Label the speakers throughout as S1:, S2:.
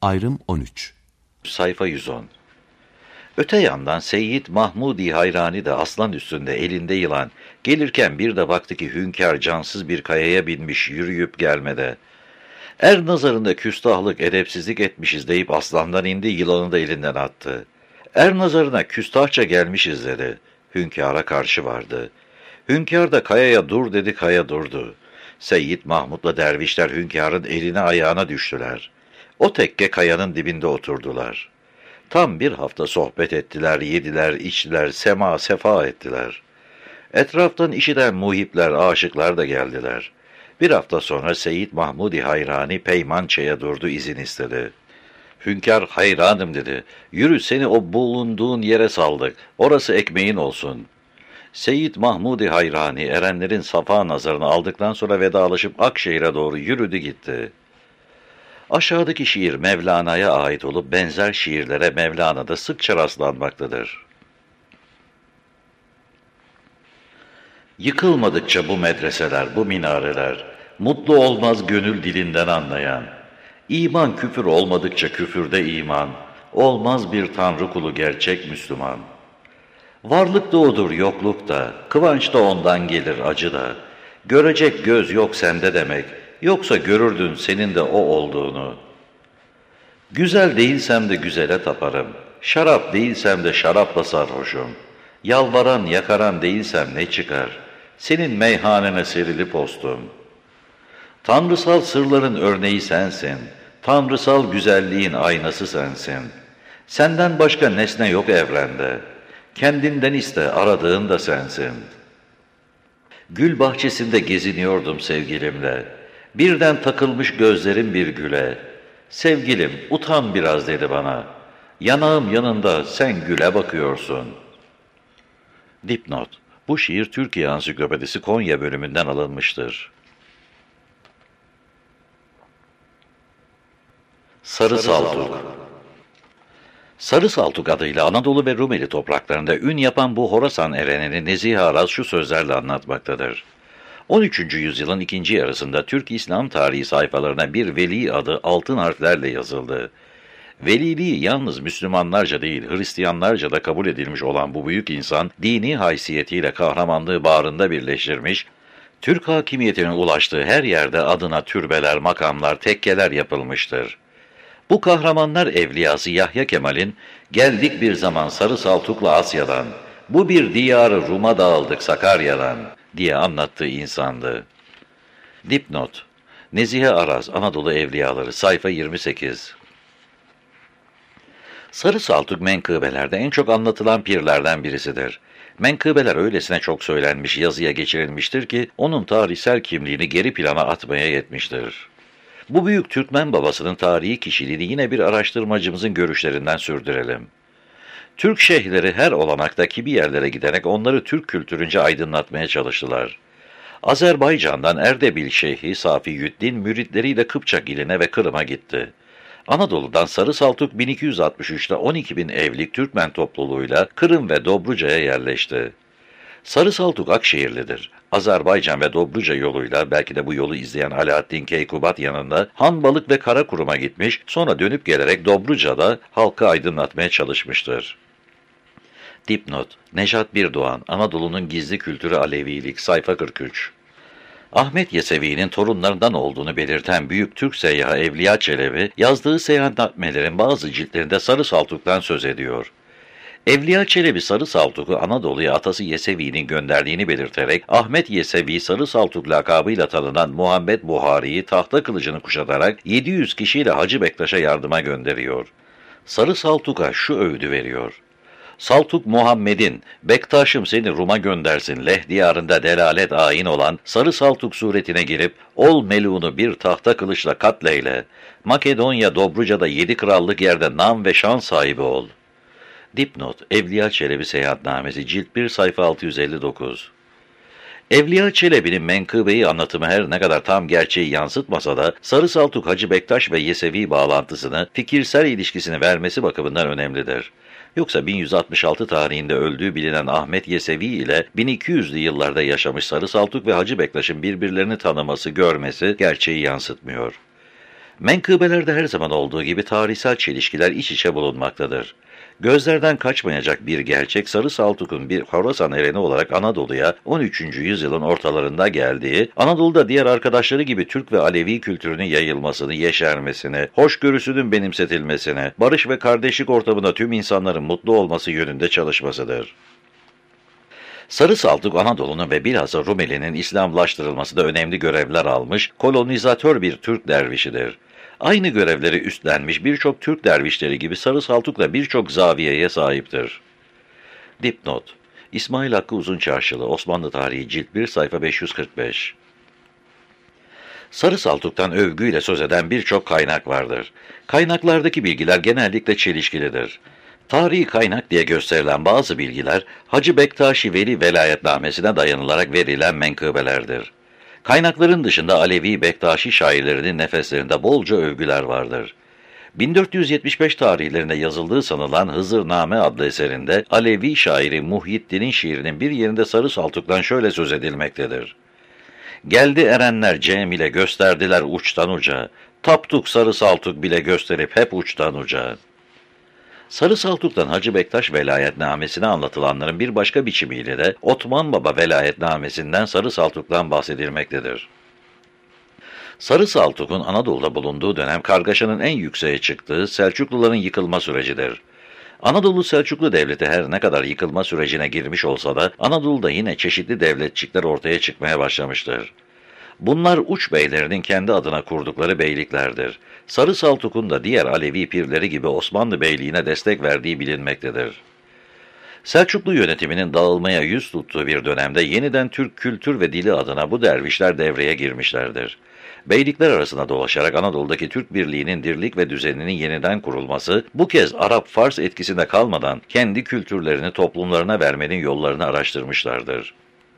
S1: Ayrım 13.
S2: Sayfa 110. Öte yandan Seyyid Mahmudi Hayrani de aslan üstünde elinde yılan, gelirken bir de baktı ki hünkâr cansız bir kayaya binmiş yürüyüp gelmede. Er nazarında küstahlık, edepsizlik etmişiz deyip aslandan indi, yılanı da elinden attı. Er nazarına küstahça gelmişiz dedi. Hünkâra karşı vardı. Hünkâr da kayaya dur dedi, kaya durdu. Seyyid Mahmud'la dervişler hünkârın eline ayağına düştüler. O tekke kayanın dibinde oturdular. Tam bir hafta sohbet ettiler, yediler, içtiler, sema sefa ettiler. Etraftan işiten muhipler, aşıklar da geldiler. Bir hafta sonra Seyyid Mahmudi Hayrani Peymançe'ye durdu, izin istedi. Hünkâr, hayranım dedi, yürü seni o bulunduğun yere saldık, orası ekmeğin olsun. Seyyid Mahmudi Hayrani erenlerin safa nazarını aldıktan sonra vedalaşıp Akşehir'e doğru yürüdü gitti. Aşağıdaki şiir Mevlana'ya ait olup benzer şiirlere Mevlana'da sıkça rastlanmaktadır. Yıkılmadıkça bu medreseler, bu minareler, mutlu olmaz gönül dilinden anlayan. İman küfür olmadıkça küfürde iman, olmaz bir tanrı kulu gerçek Müslüman. Varlık da odur, yokluk da, kıvanç da ondan gelir, acı da. Görecek göz yok sende demek, yoksa görürdün senin de o olduğunu. Güzel değilsem de güzele taparım, şarap değilsem de şarapla sarhoşum. Yalvaran yakaran değilsem ne çıkar, senin meyhanene serilip ostum. Tanrısal sırların örneği sensin, tanrısal güzelliğin aynası sensin. Senden başka nesne yok evrende, kendinden iste aradığın da sensin. Gül bahçesinde geziniyordum sevgilimle, birden takılmış gözlerim bir güle. Sevgilim utan biraz dedi bana, yanağım yanında sen güle bakıyorsun. Dipnot: Bu şiir Türkiye Ansiklopedisi Konya bölümünden alınmıştır. Sarı Saltuk. Sarı Saltuk adıyla Anadolu ve Rumeli topraklarında ün yapan bu Horasan erenini Nezih Araz şu sözlerle anlatmaktadır. 13. yüzyılın ikinci yarısında Türk İslam tarihi sayfalarına bir veli adı altın harflerle yazıldı. Veliliği yalnız Müslümanlarca değil, Hristiyanlarca da kabul edilmiş olan bu büyük insan, dini haysiyetiyle kahramanlığı bağrında birleştirmiş, Türk hakimiyetine ulaştığı her yerde adına türbeler, makamlar, tekkeler yapılmıştır. Bu kahramanlar evliyası Yahya Kemal'in, geldik bir zaman Sarı Saltuk'la Asya'dan, bu bir diyarı Rum'a dağıldık Sakarya'dan diye anlattığı insandı. Dipnot: Nezihe Araz, Anadolu Evliyaları, sayfa 28. Sarı Saltuk menkıbelerde en çok anlatılan pirlerden birisidir. Menkıbeler öylesine çok söylenmiş, yazıya geçirilmiştir ki onun tarihsel kimliğini geri plana atmaya yetmiştir. Bu büyük Türkmen babasının tarihi kişiliğini yine bir araştırmacımızın görüşlerinden sürdürelim. Türk şeyhleri her olanaktaki bir yerlere giderek onları Türk kültürünce aydınlatmaya çalıştılar. Azerbaycan'dan Erdebil Şeyhi Safiyüddin müritleriyle Kıpçak iline ve Kırım'a gitti. Anadolu'dan Sarı Saltuk 1263'te 12.000 evlik Türkmen topluluğuyla Kırım ve Dobruca'ya yerleşti. Sarı Saltuk Akşehirlidir. Azerbaycan ve Dobruca yoluyla belki de bu yolu izleyen Alaaddin Keykubat yanında Hanbalık ve Karakurum'a gitmiş, sonra dönüp gelerek Dobruca'da halkı aydınlatmaya çalışmıştır. Dipnot: Nejat Birdoğan, Anadolu'nun Gizli Kültürü Alevilik, sayfa 43. Ahmet Yesevi'nin torunlarından olduğunu belirten büyük Türk seyyahı Evliya Çelebi, yazdığı seyahatnamelerin bazı ciltlerinde Sarı Saltuk'tan söz ediyor. Evliya Çelebi Sarı Saltuk'u Anadolu'ya atası Yesevi'nin gönderdiğini belirterek, Ahmet Yesevi Sarı Saltuk lakabıyla tanınan Muhammed Buhari'yi tahta kılıcını kuşatarak 700 kişiyle Hacı Bektaş'a yardıma gönderiyor. Sarı Saltuk'a şu öğüdü veriyor: Saltuk Muhammed'in, Bektaş'ım seni Rum'a göndersin leh diyarında delalet ayin olan Sarı Saltuk suretine girip, ol melunu bir tahta kılıçla katleyle, Makedonya Dobruca'da 7 krallık yerde nam ve şan sahibi ol. Dipnot: Evliya Çelebi Seyahatnamesi, cilt 1, sayfa 659. Evliya Çelebi'nin menkıbeyi anlatımı her ne kadar tam gerçeği yansıtmasa da, Sarı Saltuk Hacı Bektaş ve Yesevi bağlantısını, fikirsel ilişkisini vermesi bakımından önemlidir. Yoksa 1166 tarihinde öldüğü bilinen Ahmet Yesevi ile 1200'lü yıllarda yaşamış Sarı Saltuk ve Hacı Bektaş'ın birbirlerini tanıması, görmesi gerçeği yansıtmıyor. Menkıbelerde her zaman olduğu gibi tarihsel çelişkiler iç içe bulunmaktadır. Gözlerden kaçmayacak bir gerçek, Sarı Saltuk'un bir Horasan ereni olarak Anadolu'ya 13. yüzyılın ortalarında geldiği, Anadolu'da diğer arkadaşları gibi Türk ve Alevi kültürünün yayılmasını, yeşermesini, hoşgörüsünün benimsetilmesini, barış ve kardeşlik ortamında tüm insanların mutlu olması yönünde çalışmasıdır. Sarı Saltuk, Anadolu'nun ve bilhassa Rumeli'nin İslamlaştırılmasında önemli görevler almış, kolonizatör bir Türk dervişidir. Aynı görevleri üstlenmiş birçok Türk dervişleri gibi Sarı Saltuk da birçok zaviyeye sahiptir. Dipnot: İsmail Hakkı Uzunçarşılı, Osmanlı Tarihi Cilt 1, sayfa 545. Sarı Saltuk'tan övgüyle söz eden birçok kaynak vardır. Kaynaklardaki bilgiler genellikle çelişkilidir. Tarihi kaynak diye gösterilen bazı bilgiler, Hacı Bektaşi Veli velayetnamesine dayanılarak verilen menkıbelerdir. Kaynakların dışında Alevi Bektaşi şairlerinin nefeslerinde bolca övgüler vardır. 1475 tarihlerinde yazıldığı sanılan Hızırname adlı eserinde Alevi şairi Muhyiddin'in şiirinin bir yerinde Sarı Saltuk'tan şöyle söz edilmektedir. Geldi erenler Cem ile gösterdiler uçtan uca, taptuk Sarı Saltuk bile gösterip hep uçtan uca. Sarı Saltuk'tan Hacı Bektaş velayetnamesine anlatılanların bir başka biçimiyle de Otman Baba velayetnamesinden Sarı Saltuk'tan bahsedilmektedir. Sarı Saltuk'un Anadolu'da bulunduğu dönem kargaşanın en yükseğe çıktığı Selçukluların yıkılma sürecidir. Anadolu Selçuklu Devleti her ne kadar yıkılma sürecine girmiş olsa da Anadolu'da yine çeşitli devletçikler ortaya çıkmaya başlamıştır. Bunlar uç beylerinin kendi adına kurdukları beyliklerdir. Sarı Saltuk'un da diğer Alevi pirleri gibi Osmanlı Beyliğine destek verdiği bilinmektedir. Selçuklu yönetiminin dağılmaya yüz tuttuğu bir dönemde yeniden Türk kültür ve dili adına bu dervişler devreye girmişlerdir. Beylikler arasında dolaşarak Anadolu'daki Türk birliğinin dirlik ve düzeninin yeniden kurulması, bu kez Arap-Fars etkisinde kalmadan kendi kültürlerini toplumlarına vermenin yollarını araştırmışlardır.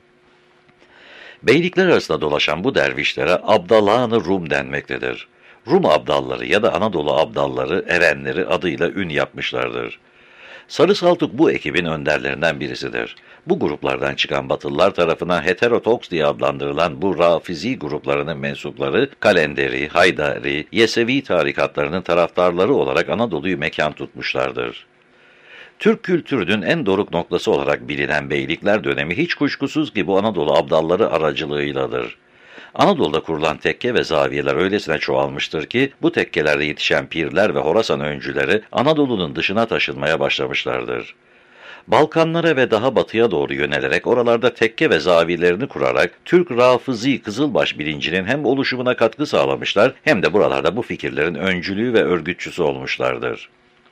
S2: Beylikler arasında dolaşan bu dervişlere Abdallah-ı Rum denmektedir. Rum abdalları ya da Anadolu abdalları, erenleri adıyla ün yapmışlardır. Sarı Saltuk bu ekibin önderlerinden birisidir. Bu gruplardan çıkan Batılılar tarafından heterotoks diye adlandırılan bu Rafizi gruplarının mensupları, Kalenderi, Haydari, Yesevi tarikatlarının taraftarları olarak Anadolu'yu mekan tutmuşlardır. Türk kültürünün en doruk noktası olarak bilinen beylikler dönemi hiç kuşkusuz ki bu Anadolu abdalları aracılığıyladır. Anadolu'da kurulan tekke ve zaviyeler öylesine çoğalmıştır ki bu tekkelerde yetişen pirler ve Horasan öncüleri Anadolu'nun dışına taşınmaya başlamışlardır. Balkanlara ve daha batıya doğru yönelerek oralarda tekke ve zavilerini kurarak Türk Rafızi Kızılbaş bilincinin hem oluşumuna katkı sağlamışlar hem de buralarda bu fikirlerin öncülüğü ve örgütçüsü olmuşlardır.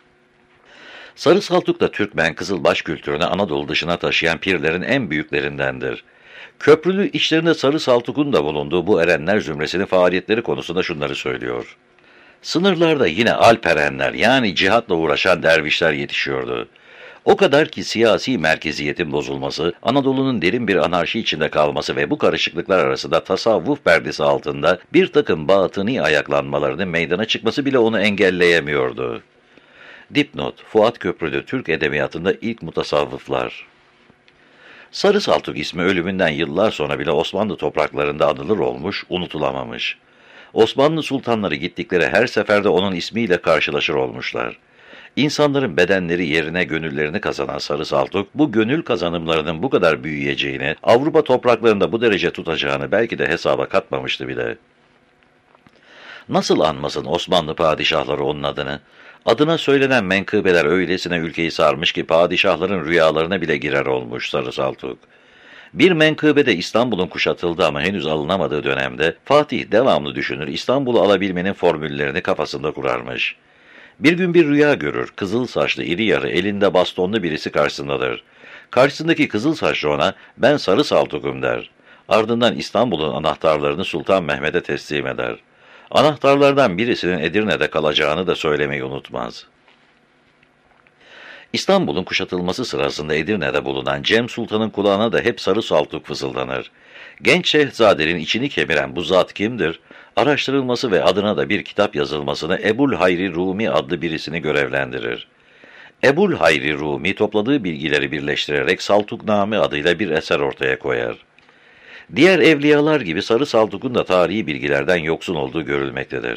S2: Sarı Saltuk da Türkmen Kızılbaş kültürünü Anadolu dışına taşıyan pirlerin en büyüklerindendir. Köprülü içlerinde Sarı Saltuk'un da bulunduğu bu erenler zümresinin faaliyetleri konusunda şunları söylüyor. Sınırlarda yine Alperenler yani cihatla uğraşan dervişler yetişiyordu. O kadar ki siyasi merkeziyetin bozulması, Anadolu'nun derin bir anarşi içinde kalması ve bu karışıklıklar arasında tasavvuf perdesi altında bir takım batıni ayaklanmalarının meydana çıkması bile onu engelleyemiyordu. Dipnot: Fuat Köprülü, Türk Edebiyatı'nda ilk mutasavvıflar. Sarı Saltuk ismi ölümünden yıllar sonra bile Osmanlı topraklarında anılır olmuş, unutulamamış. Osmanlı sultanları gittikleri her seferde onun ismiyle karşılaşır olmuşlar. İnsanların bedenleri yerine gönüllerini kazanan Sarı Saltuk, bu gönül kazanımlarının bu kadar büyüyeceğini, Avrupa topraklarında bu derece tutacağını belki de hesaba katmamıştı bile. Nasıl anmasın Osmanlı padişahları onun adını? Adına söylenen menkıbeler öylesine ülkeyi sarmış ki padişahların rüyalarına bile girer olmuş Sarı Saltuk. Bir menkıbede İstanbul'un kuşatıldığı ama henüz alınamadığı dönemde Fatih devamlı düşünür, İstanbul'u alabilmenin formüllerini kafasında kurarmış. Bir gün bir rüya görür, kızıl saçlı, iri yarı, elinde bastonlu birisi karşısındadır. Karşısındaki kızıl saçlı ona, "Ben Sarı Saltuk'um" der. Ardından İstanbul'un anahtarlarını Sultan Mehmet'e teslim eder. Anahtarlardan birisinin Edirne'de kalacağını da söylemeyi unutmaz. İstanbul'un kuşatılması sırasında Edirne'de bulunan Cem Sultan'ın kulağına da hep Sarı Saltuk fısıldanır. Genç şehzadenin içini kemiren bu zat kimdir? Araştırılması ve adına da bir kitap yazılmasını Ebul Hayri Rumi adlı birisini görevlendirir. Ebul Hayri Rumi topladığı bilgileri birleştirerek Saltukname adıyla bir eser ortaya koyar. Diğer evliyalar gibi Sarı Saltuk'un da tarihi bilgilerden yoksun olduğu görülmektedir.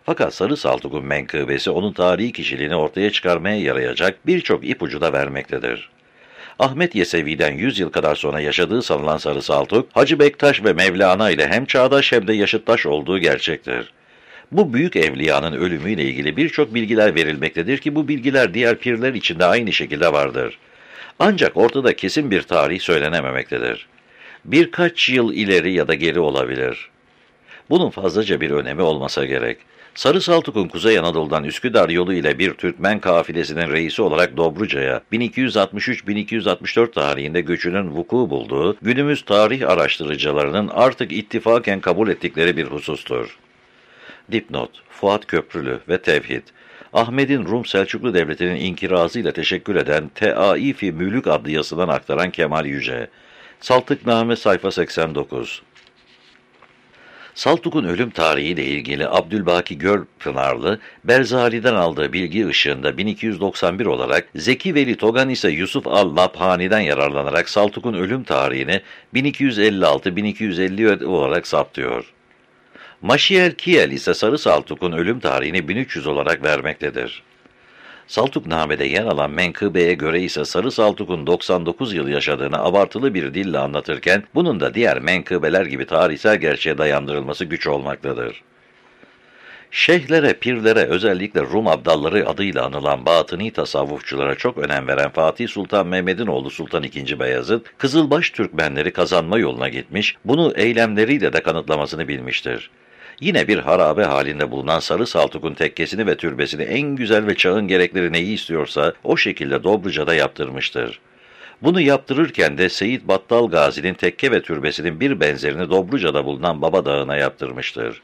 S2: Fakat Sarı Saltuk'un menkıbesi onun tarihi kişiliğini ortaya çıkarmaya yarayacak birçok ipucu da vermektedir. Ahmet Yesevi'den 100 yıl kadar sonra yaşadığı sanılan Sarı Saltuk, Hacı Bektaş ve Mevlana ile hem çağdaş hem de yaşıttaş olduğu gerçektir. Bu büyük evliyanın ölümüyle ilgili birçok bilgiler verilmektedir ki bu bilgiler diğer pirler için de aynı şekilde vardır. Ancak ortada kesin bir tarih söylenememektedir. Birkaç yıl ileri ya da geri olabilir. Bunun fazlaca bir önemi olmasa gerek. Sarı Saltuk'un Kuzey Anadolu'dan Üsküdar yolu ile bir Türkmen kafilesinin reisi olarak Dobruca'ya 1263-1264 tarihinde göçünün vuku bulduğu, günümüz tarih araştırıcılarının artık ittifaken kabul ettikleri bir husustur. Dipnot: Fuat Köprülü ve Tevhid. Ahmet'in Rum Selçuklu Devleti'nin inkirazıyla teşekkür eden Teaifi Mülük adlı yazıdan aktaran Kemal Yüce. Saltıkname sayfa 89. Saltuk'un ölüm tarihiyle ilgili Abdülbaki Gölpınarlı, Berzali'den aldığı bilgi ışığında 1291 olarak, Zeki Veli Togan ise Yusuf al-Nabhani'den yararlanarak Saltuk'un ölüm tarihini 1256-1250 olarak saptıyor. Maşiel Kiel ise Sarı Saltuk'un ölüm tarihini 1300 olarak vermektedir. Saltukname'de yer alan menkıbeye göre ise Sarı Saltuk'un 99 yıl yaşadığını abartılı bir dille anlatırken, bunun da diğer menkıbeler gibi tarihsel gerçeğe dayandırılması güç olmaktadır. Şeyhlere, pirlere, özellikle Rum abdalları adıyla anılan batıni tasavvufçulara çok önem veren Fatih Sultan Mehmed'in oğlu Sultan II. Beyazıt, Kızılbaş Türkmenleri kazanma yoluna gitmiş, bunu eylemleriyle de kanıtlamasını bilmiştir. Yine bir harabe halinde bulunan Sarı Saltuk'un tekkesini ve türbesini en güzel ve çağın gerekleri neyi istiyorsa o şekilde Dobruca'da yaptırmıştır. Bunu yaptırırken de Seyit Battal Gazi'nin tekke ve türbesinin bir benzerini Dobruca'da bulunan Baba Dağı'na yaptırmıştır.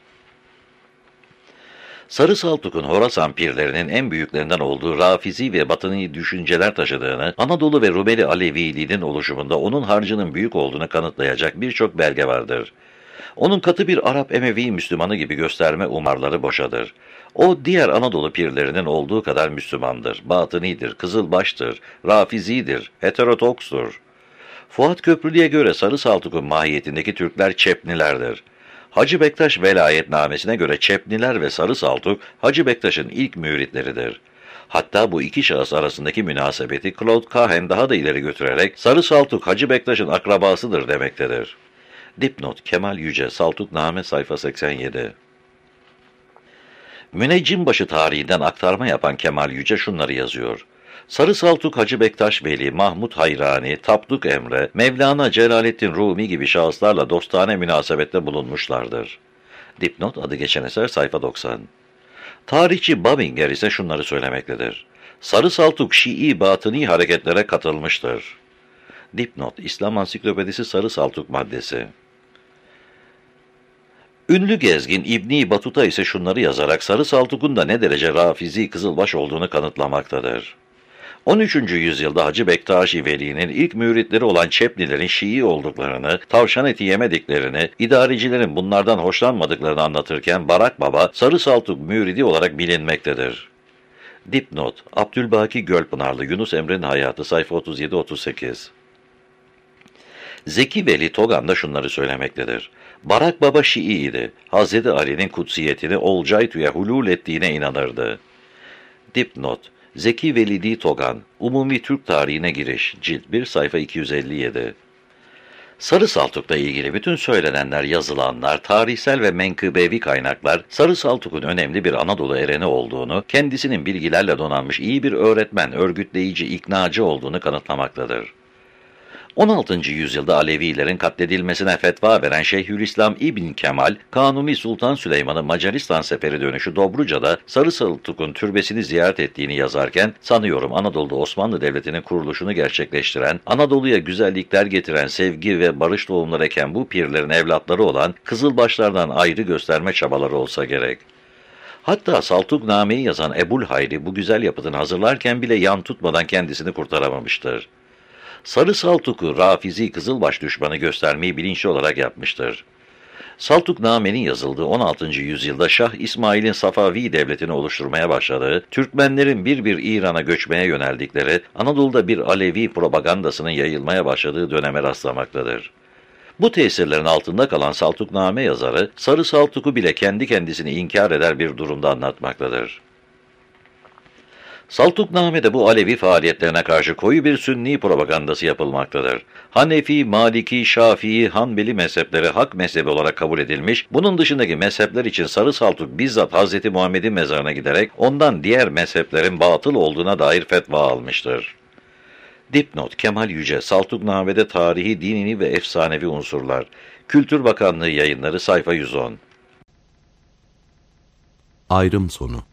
S2: Sarı Saltuk'un Horasan pirlerinin en büyüklerinden olduğu Rafizi ve batıni düşünceler taşıdığını, Anadolu ve Rumeli Aleviliğinin oluşumunda onun harcının büyük olduğunu kanıtlayacak birçok belge vardır. Onun katı bir Arap Emevi Müslümanı gibi gösterme umarları boşadır. O diğer Anadolu pirlerinin olduğu kadar Müslümandır, batınidir, kızılbaştır, rafizidir, heterodokstur. Fuat Köprülü'ye göre Sarı Saltuk'un mahiyetindeki Türkler Çepnilerdir. Hacı Bektaş velayetnamesine göre Çepniler ve Sarı Saltuk, Hacı Bektaş'ın ilk müritleridir. Hatta bu iki şahıs arasındaki münasebeti Claude Cahen daha da ileri götürerek Sarı Saltuk Hacı Bektaş'ın akrabasıdır demektedir. Dipnot: Kemal Yüce, Saltukname sayfa 87. Müneccimbaşı tarihinden aktarma yapan Kemal Yüce şunları yazıyor. Sarı Saltuk Hacı Bektaş Veli, Mahmud Hayrani, Tapduk Emre, Mevlana Celaleddin Rumi gibi şahıslarla dostane münasebette bulunmuşlardır. Dipnot: adı geçen eser sayfa 90. Tarihçi Babinger ise şunları söylemektedir. Sarı Saltuk Şii batıni hareketlere katılmıştır. Dipnot: İslam Ansiklopedisi Sarı Saltuk maddesi. Ünlü gezgin İbn Batuta ise şunları yazarak Sarı Saltuk'un da ne derece Rafizi Kızılbaş olduğunu kanıtlamaktadır. 13. yüzyılda Hacı Bektaşi Veli'nin ilk müritleri olan Çepnilerin Şii olduklarını, tavşan eti yemediklerini, idarecilerin bunlardan hoşlanmadıklarını anlatırken Barak Baba Sarı Saltuk müridi olarak bilinmektedir. Dipnot: Abdülbaki Gölpınarlı, Yunus Emre'nin hayatı sayfa 37-38. Zeki Veli Togan da şunları söylemektedir. Barak Baba Şii'ydi. Hazreti Ali'nin kutsiyetini Olcaytu'ya hulul ettiğine inanırdı. Dipnot: Zeki Velidi Togan, Umumi Türk Tarihine Giriş, Cilt 1, sayfa 257. Sarı Saltuk'la ilgili bütün söylenenler, yazılanlar, tarihsel ve menkıbevi kaynaklar, Sarı Saltuk'un önemli bir Anadolu ereni olduğunu, kendisinin bilgilerle donanmış iyi bir öğretmen, örgütleyici, iknacı olduğunu kanıtlamaktadır. 16. yüzyılda Alevilerin katledilmesine fetva veren Şeyhülislam İbn Kemal, Kanuni Sultan Süleyman'ın Macaristan seferi dönüşü Dobruca'da Sarı Saltuk'un türbesini ziyaret ettiğini yazarken, sanıyorum Anadolu'da Osmanlı Devleti'nin kuruluşunu gerçekleştiren, Anadolu'ya güzellikler getiren, sevgi ve barış tohumları eken bu pirlerin evlatları olan Kızılbaşlardan ayrı gösterme çabaları olsa gerek. Hatta Saltukname'yi yazan Ebul Hayri bu güzel yapıtını hazırlarken bile yan tutmadan kendisini kurtaramamıştır. Sarı Saltuk'u Rafizi Kızılbaş düşmanı göstermeyi bilinçli olarak yapmıştır. Saltukname'nin yazıldığı 16. yüzyılda Şah İsmail'in Safavi devletini oluşturmaya başladığı, Türkmenlerin bir bir İran'a göçmeye yöneldikleri, Anadolu'da bir Alevi propagandasının yayılmaya başladığı döneme rastlamaktadır. Bu tesirlerin altında kalan Saltukname yazarı, Sarı Saltuk'u bile kendi kendisini inkar eder bir durumda anlatmaktadır. Saltukname'de bu Alevi faaliyetlerine karşı koyu bir Sünni propagandası yapılmaktadır. Hanefi, Maliki, Şafii, Hanbeli mezhepleri hak mezhebi olarak kabul edilmiş, bunun dışındaki mezhepler için Sarı Saltuk bizzat Hz. Muhammed'in mezarına giderek ondan diğer mezheplerin batıl olduğuna dair fetva almıştır. Dipnot: Kemal Yüce, Saltukname'de tarihi, dini ve efsanevi unsurlar. Kültür Bakanlığı Yayınları, sayfa 110.
S1: Ayrım sonu.